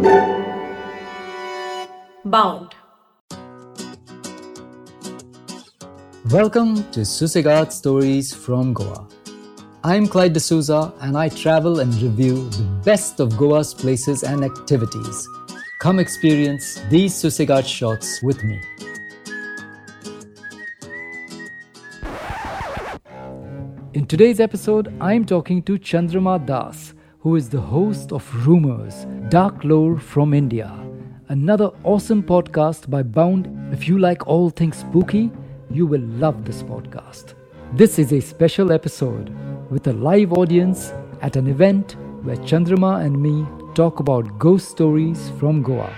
Bound. Welcome to Sossegado Stories from Goa. I'm Clyde D'Souza and I travel and review the best of Goa's places and activities. Come experience these Sossegado shots with me. In today's episode, I'm talking to Chandrama Das, who is the host of Rumours, Dark Lore from India. Another awesome podcast by Bound. If you like all things spooky, you will love this podcast. This is a special episode with a live audience at an event where Chandrama and me talk about ghost stories from Goa.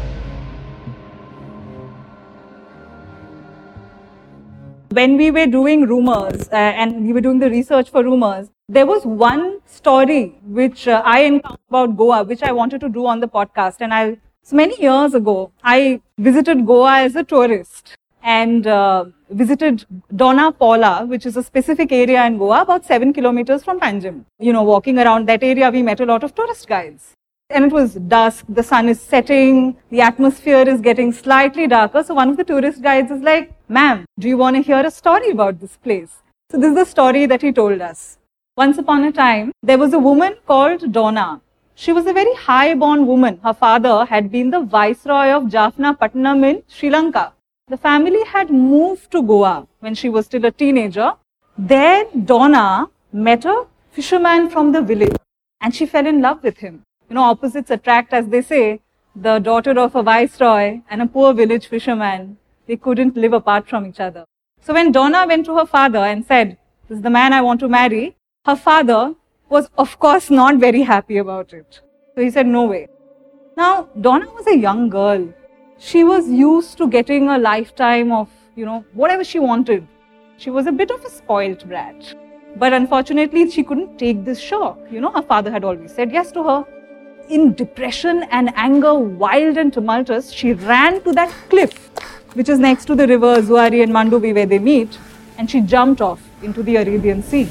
When we were doing Rumours and we were doing the research for Rumours, there was one story which I encountered about Goa, which I wanted to do on the podcast. And many years ago, I visited Goa as a tourist and visited Dona Paula, which is a specific area in Goa, about 7 kilometers from Panjim. Walking around that area, we met a lot of tourist guides. And it was dusk, the sun is setting, the atmosphere is getting slightly darker. So one of the tourist guides is like, "Ma'am, do you want to hear a story about this place?" So this is the story that he told us. Once upon a time, there was a woman called Donna. She was a very high-born woman. Her father had been the viceroy of Jaffna Patnam in Sri Lanka. The family had moved to Goa when she was still a teenager. There, Donna met a fisherman from the village and she fell in love with him. Opposites attract, as they say. The daughter of a viceroy and a poor village fisherman, they couldn't live apart from each other. So when Donna went to her father and said, "This is the man I want to marry," her father was, of course, not very happy about it. So he said, "No way." Now, Donna was a young girl. She was used to getting a lifetime of, whatever she wanted. She was a bit of a spoilt brat. But unfortunately, she couldn't take this shock. Her father had always said yes to her. In depression and anger, wild and tumultuous, she ran to that cliff, which is next to the river Zuari and Mandovi where they meet, and she jumped off into the Arabian Sea.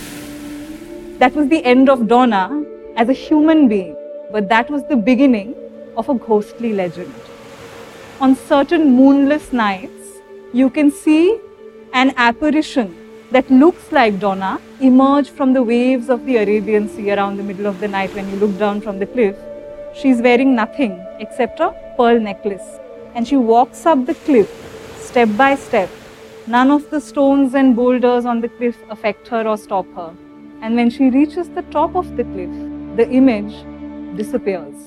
That was the end of Donna as a human being, but that was the beginning of a ghostly legend. On certain moonless nights, you can see an apparition that looks like Donna emerge from the waves of the Arabian Sea around the middle of the night when you look down from the cliff. She's wearing nothing except a pearl necklace. And she walks up the cliff step by step. None of the stones and boulders on the cliff affect her or stop her. And when she reaches the top of the cliff, the image disappears.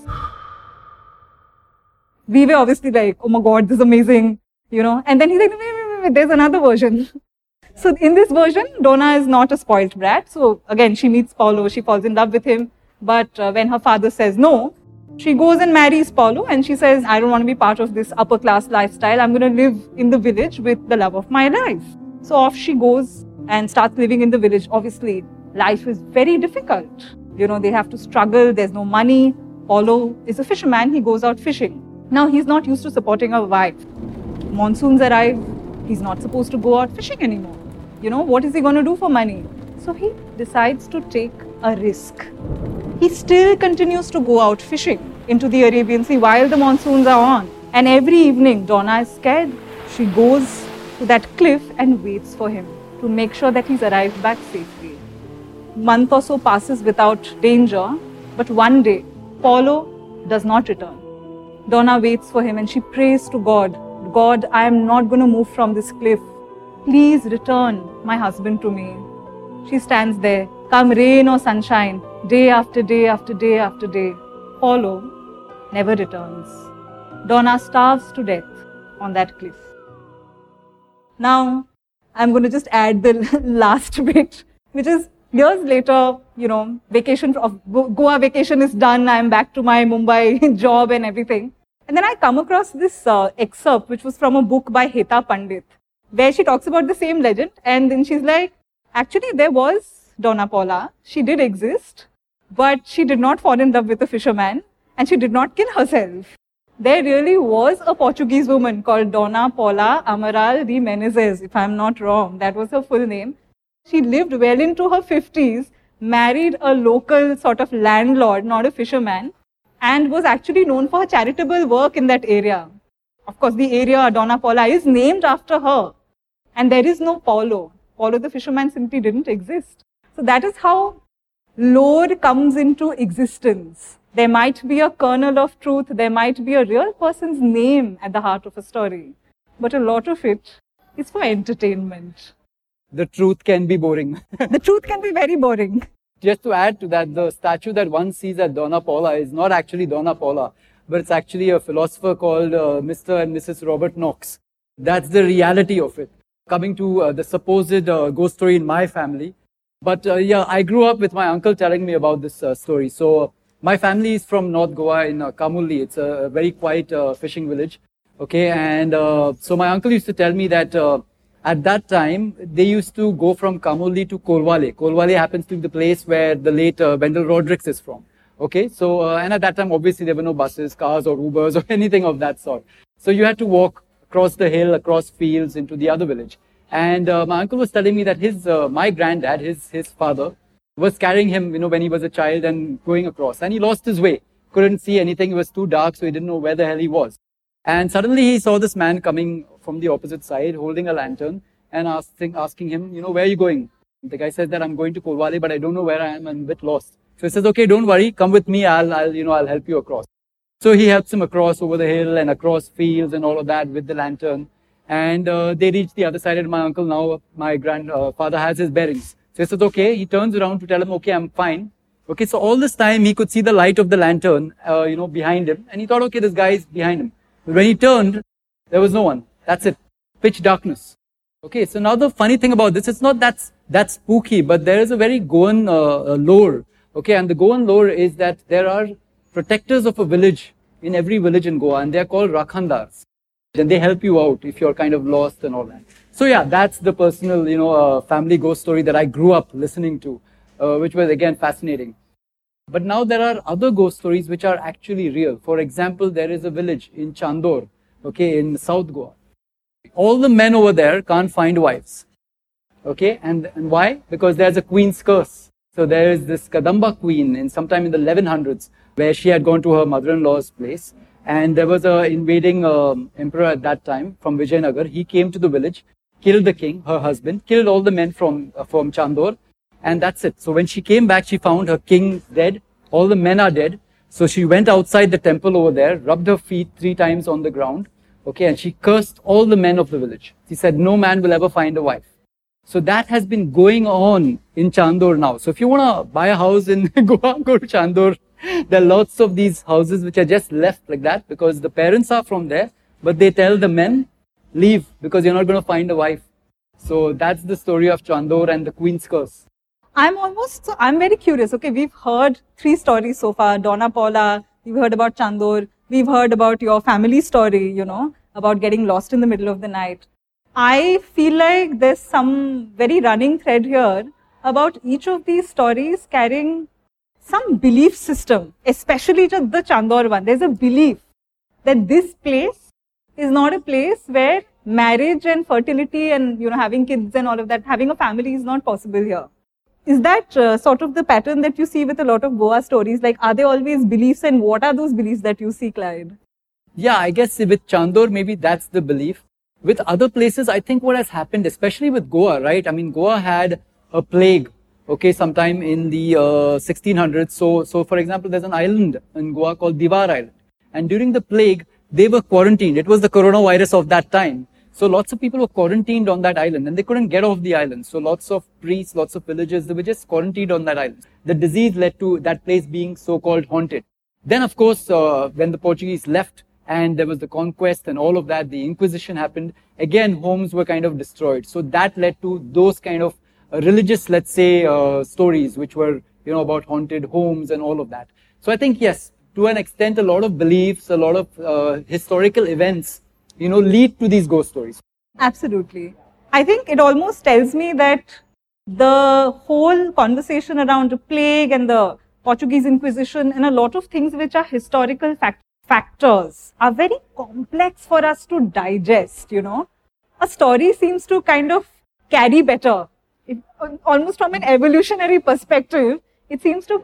We were obviously like, "Oh my God, this is amazing," And then he's like, wait, there's another version. So in this version, Donna is not a spoilt brat. So again, she meets Paulo, she falls in love with him. But when her father says no, she goes and marries Paulo and she says, "I don't want to be part of this upper class lifestyle. I'm going to live in the village with the love of my life." So off she goes and starts living in the village. Obviously, life is very difficult. They have to struggle. There's no money. Paulo is a fisherman. He goes out fishing. Now, he's not used to supporting a wife. Monsoons arrive. He's not supposed to go out fishing anymore. What is he going to do for money? So he decides to take a risk. He still continues to go out fishing into the Arabian Sea while the monsoons are on. And every evening, Donna is scared. She goes to that cliff and waits for him to make sure that he's arrived back safely. A month or so passes without danger, but one day, Paulo does not return. Donna waits for him and she prays to God, "God, I am not going to move from this cliff. Please return my husband to me." She stands there, come rain or sunshine, day after day after day after day. Paulo never returns. Donna starves to death on that cliff. Now, I'm going to just add the last bit, which is years later, vacation of Goa vacation is done. I'm back to my Mumbai job and everything. And then I come across this excerpt, which was from a book by Heta Pandit, where she talks about the same legend. And then she's like, actually, there was Donna Paula. She did exist, but she did not fall in love with a fisherman and she did not kill herself. There really was a Portuguese woman called Dona Paula Amaral de Menezes, if I'm not wrong. That was her full name. She lived well into her 50s, married a local sort of landlord, not a fisherman. and was actually known for her charitable work in that area. Of course, the area, Donna Paula, is named after her. And there is no Paulo. Paulo the fisherman simply didn't exist. So that is how lore comes into existence. There might be a kernel of truth, there might be a real person's name at the heart of a story, but a lot of it is for entertainment. The truth can be boring. The truth can be very boring. Just to add to that, the statue that one sees at Donna Paula is not actually Donna Paula, but it's actually a philosopher called Mr. and Mrs. Robert Knox. That's the reality of it. Coming to the supposed ghost story in my family. But yeah, I grew up with my uncle telling me about this story. So my family is from North Goa in Kamuli. It's a very quiet fishing village. Okay, and so my uncle used to tell me that at that time, they used to go from Kamuli to Korwale. Korwale happens to be the place where the late Wendell Rodrigues is from. Okay, so, and at that time, obviously, there were no buses, cars, or Ubers, or anything of that sort. So you had to walk across the hill, across fields, into the other village. And my uncle was telling me that my granddad, his father, was carrying him, when he was a child and going across. And he lost his way. Couldn't see anything. It was too dark, so he didn't know where the hell he was. And suddenly he saw this man coming from the opposite side, holding a lantern, and asking him, where are you going? The guy said that I'm going to Korwale, but I don't know where I am. I'm a bit lost. So he says, okay, don't worry, come with me. I'll help you across. So he helps him across over the hill and across fields and all of that with the lantern. And they reach the other side, and my uncle now, my grandfather has his bearings. So he says, okay. He turns around to tell him, okay, I'm fine. Okay, so all this time he could see the light of the lantern, behind him, and he thought, okay, this guy is behind him. But when he turned, there was no one. That's it. Pitch darkness. Okay, so now the funny thing about this, it's not that spooky, but there is a very Goan lore. Okay, and the Goan lore is that there are protectors of a village in every village in Goa, and they are called Rakhandars. Then they help you out if you're kind of lost and all that. So yeah, that's the personal, family ghost story that I grew up listening to, which was again fascinating. But now there are other ghost stories which are actually real. For example, there is a village in Chandor, okay, in South Goa. All the men over there can't find wives. Okay, and why? Because there's a queen's curse. So there is this Kadamba queen sometime in the 1100s where she had gone to her mother-in-law's place. And there was an invading emperor at that time from Vijayanagar. He came to the village, killed the king, her husband, killed all the men from Chandor. And that's it. So when she came back, she found her king dead. All the men are dead. So she went outside the temple over there, rubbed her feet 3 times on the ground. Okay, and she cursed all the men of the village. She said, no man will ever find a wife. So that has been going on in Chandor now. So if you want to buy a house in Goa, go to Chandor. There are lots of these houses which are just left like that because the parents are from there, but they tell the men, leave because you're not going to find a wife. So that's the story of Chandor and the queen's curse. I'm very curious. Okay, we've heard 3 stories so far. Donna Paula, we've heard about Chandor, we've heard about your family story, about getting lost in the middle of the night. I feel like there's some very running thread here about each of these stories carrying some belief system, especially the Chandor one. There's a belief that this place is not a place where marriage and fertility and having kids and all of that, having a family is not possible here. Is that sort of the pattern that you see with a lot of Goa stories? Like, are there always beliefs, and what are those beliefs that you see, Clyde? Yeah, I guess with Chandor, maybe that's the belief. With other places, I think what has happened, especially with Goa, right? I mean, Goa had a plague, okay, sometime in the 1600s. So for example, there's an island in Goa called Diwar Island. And during the plague, they were quarantined. It was the coronavirus of that time. So lots of people were quarantined on that island and they couldn't get off the island. So lots of priests, lots of villagers, they were just quarantined on that island. The disease led to that place being so-called haunted. Then, of course, when the Portuguese left and there was the conquest and all of that, the Inquisition happened. Again, homes were kind of destroyed. So that led to those kind of religious, let's say, stories, which were, about haunted homes and all of that. So I think, yes, to an extent, a lot of beliefs, a lot of historical events, lead to these ghost stories. Absolutely. I think it almost tells me that the whole conversation around the plague and the Portuguese Inquisition and a lot of things which are historical factors are very complex for us to digest, A story seems to kind of carry better. Almost from an evolutionary perspective, it seems to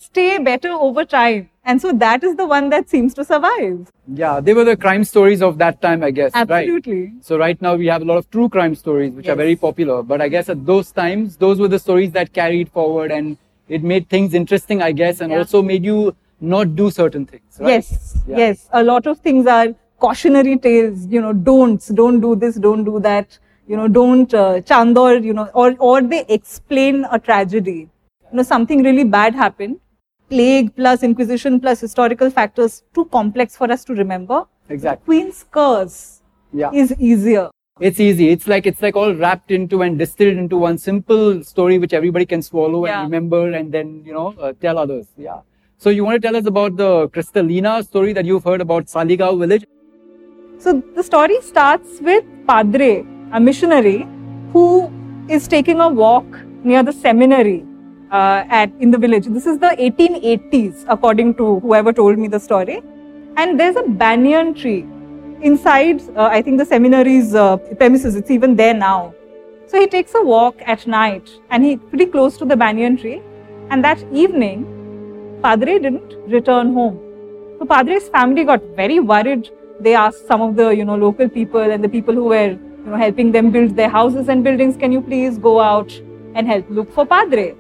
stay better over time. And so that is the one that seems to survive. Yeah, they were the crime stories of that time, I guess. Absolutely. Right? So right now we have a lot of true crime stories, which are Yes. very popular. But I guess at those times, those were the stories that carried forward, and it made things interesting, I guess, and Yeah. also made you not do certain things. Right? Yes, Yeah. yes. A lot of things are cautionary tales, don't do this, don't do that, don't chandor, or they explain a tragedy. Something really bad happened. Plague plus Inquisition plus historical factors, too complex for us to remember. Exactly. Queen's curse Yeah. is easier. It's easy. It's like all wrapped into and distilled into one simple story which everybody can swallow Yeah. and remember, and then tell others. Yeah. So you want to tell us about the Kristalina story that you've heard about Saligao village? So the story starts with Padre, a missionary, who is taking a walk near the seminary in the village. This is the 1880s, according to whoever told me the story. And there's a banyan tree inside, I think, the seminary's premises. It's even there now. So he takes a walk at night, and he's pretty close to the banyan tree. And that evening, Padre didn't return home. So Padre's family got very worried. They asked some of the local people and the people who were helping them build their houses and buildings, can you please go out and help look for Padre?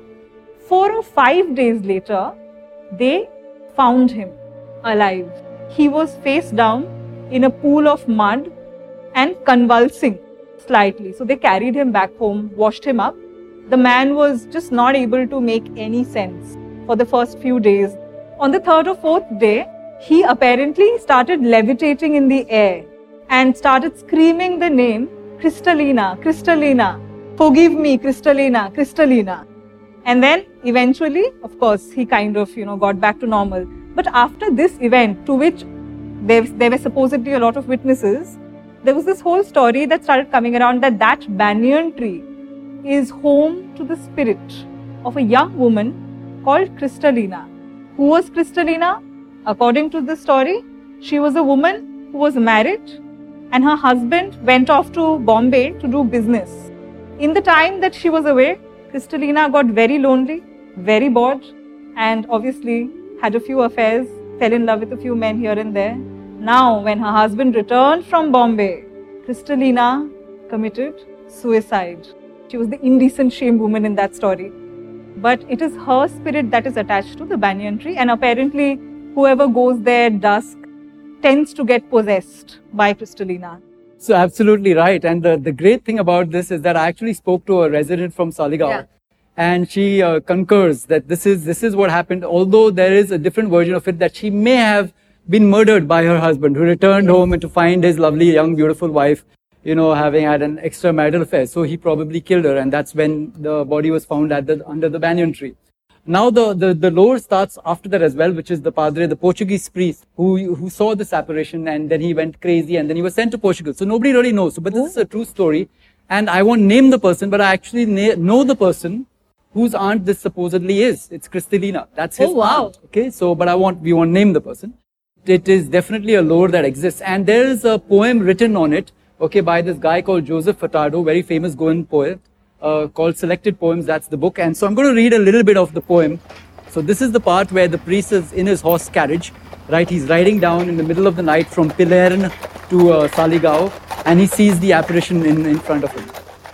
4 or 5 days later, they found him alive. He was face down in a pool of mud and convulsing slightly. So they carried him back home, washed him up. The man was just not able to make any sense for the first few days. On the 3rd or 4th day, he apparently started levitating in the air and started screaming the name Kristalina, Kristalina, forgive me, Kristalina, Kristalina. And then eventually, of course, he kind of, got back to normal. But after this event, to which there were supposedly a lot of witnesses, there was this whole story that started coming around that banyan tree is home to the spirit of a young woman called Kristalina. Who was Kristalina? According to the story, she was a woman who was married and her husband went off to Bombay to do business. In the time that she was away, Kristalina got very lonely, very bored, and obviously had a few affairs, fell in love with a few men here and there. Now, when her husband returned from Bombay, Kristalina committed suicide. She was the indecent, shame woman in that story. But it is her spirit that is attached to the banyan tree, and apparently whoever goes there dusk tends to get possessed by Kristalina. So absolutely right. And the great thing about this is that I actually spoke to a resident from Saligao. Yeah. And she concurs that this is what happened. Although there is a different version of it, that she may have been murdered by her husband, who returned home and to find his lovely, young, beautiful wife, having had an extramarital affair. So he probably killed her, and that's when the body was found under the banyan tree. Now the lore starts after that as well, which is the Padre, the Portuguese priest, who saw this apparition, and then he went crazy, and then he was sent to Portugal. So nobody really knows. But this is a true story, and I won't name the person, but I actually know the person whose aunt this supposedly is. It's Kristalina. That's his aunt. Okay, so but we won't name the person. It is definitely a lore that exists, and there is a poem written on it, okay, by this guy called Joseph Furtado, very famous Goan poet, called Selected Poems. That's the book. And so I'm going to read a little bit of the poem. So this is the part where the priest is in his horse carriage, right? He's riding down in the middle of the night from Pilern to Saligao, and he sees the apparition in front of him.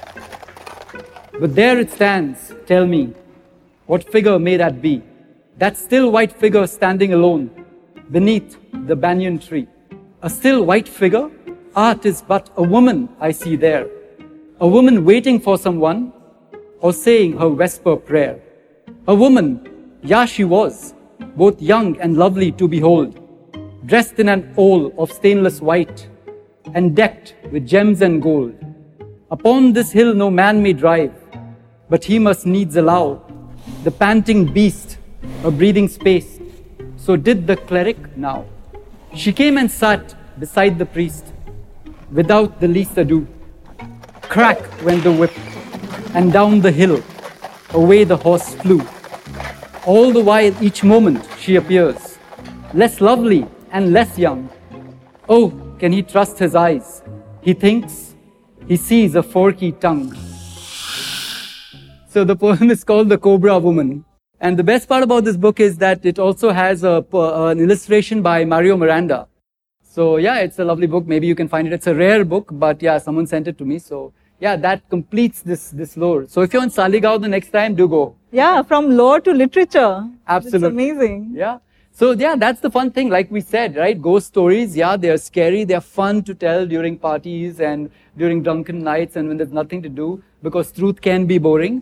But there it stands. Tell me, what figure may that be? That still white figure standing alone beneath the banyan tree. A still white figure? Ah, 'tis but a woman I see there. A woman waiting for someone, or saying her vesper prayer. A woman, yeah, she was, both young and lovely to behold, dressed in an all of stainless white, and decked with gems and gold. Upon this hill no man may drive, but he must needs allow the panting beast a breathing space. So did the cleric now. She came and sat beside the priest, without the least ado. Crack went the whip, and down the hill, away the horse flew. All the while, each moment, she appears, less lovely and less young. Oh, can he trust his eyes? He thinks, he sees a forky tongue. So the poem is called The Cobra Woman. And the best part about this book is that it also has an illustration by Mario Miranda. So yeah, it's a lovely book. Maybe you can find it. It's a rare book, but yeah, someone sent it to me. So yeah, that completes this lore. So if you're in Saligao the next time, do go. Yeah, from lore to literature. Absolutely. It's amazing. Yeah. So yeah, that's the fun thing. Like we said, right? Ghost stories, yeah, they're scary. They're fun to tell during parties and during drunken nights and when there's nothing to do, because truth can be boring.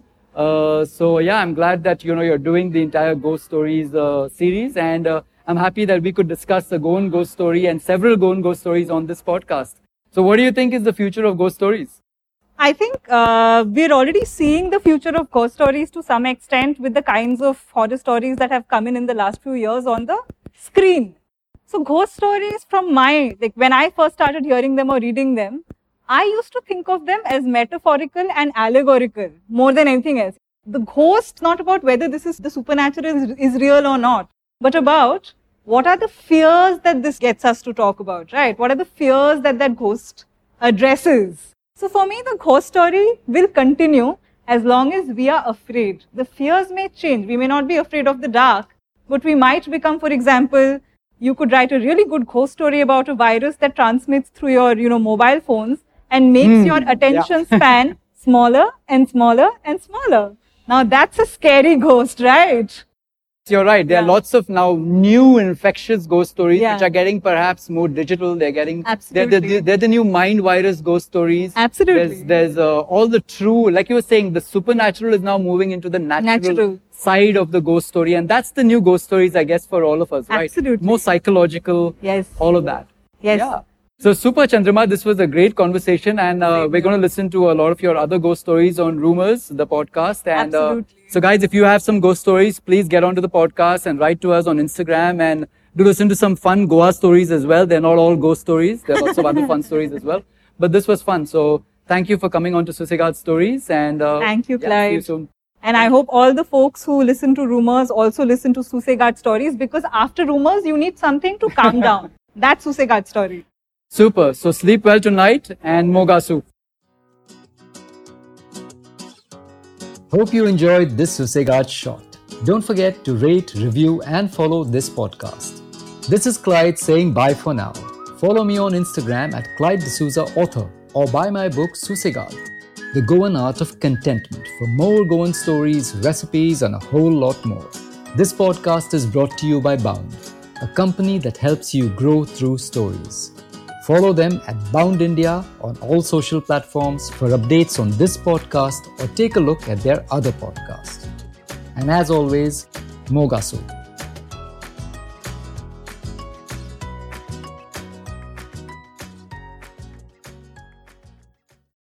So yeah, I'm glad that, you're doing the entire ghost stories series, and I'm happy that we could discuss a Goan ghost story and several Goan ghost stories on this podcast. So what do you think is the future of ghost stories? I think we're already seeing the future of ghost stories to some extent with the kinds of horror stories that have come in the last few years on the screen. So ghost stories when I first started hearing them or reading them, I used to think of them as metaphorical and allegorical more than anything else. The ghost, not about whether the supernatural is real or not, but about what are the fears that this gets us to talk about, right? What are the fears that ghost addresses? So for me, the ghost story will continue as long as we are afraid. The fears may change. We may not be afraid of the dark, but we might become, for example, you could write a really good ghost story about a virus that transmits through your, mobile phones and makes your attention span smaller and smaller and smaller. Now that's a scary ghost, right? You're right. There are lots of now new infectious ghost stories which are getting perhaps more digital. They're getting, Absolutely. they're the new mind virus ghost stories. Absolutely. There's all the true, like you were saying, the supernatural is now moving into the natural side of the ghost story. And that's the new ghost stories, I guess, for all of us, right? Absolutely. More psychological. Yes. All of that. Yes. Yeah. So super, Chandrama, this was a great conversation, and we're going to listen to a lot of your other ghost stories on Rumors, the podcast. And Absolutely. So guys, if you have some ghost stories, please get onto the podcast and write to us on Instagram, and do listen to some fun Goa stories as well. They're not all ghost stories. There are lots of other fun stories as well. But this was fun. So thank you for coming on to Susegad Stories. And thank you, Clyde. See you soon. And I hope all the folks who listen to Rumors also listen to Susegad Stories, because after Rumors, you need something to calm down. That's Susegad Story. Super. So sleep well tonight, and Mogasu. Hope you enjoyed this Susegad shot. Don't forget to rate, review and follow this podcast. This is Clyde saying bye for now. Follow me on Instagram at Clyde D'Souza Author, or buy my book Susegad, The Goan Art of Contentment, for more Goan stories, recipes and a whole lot more. This podcast is brought to you by Bound, a company that helps you grow through stories. Follow them at Bound India on all social platforms for updates on this podcast, or take a look at their other podcasts. And as always, Mogasu.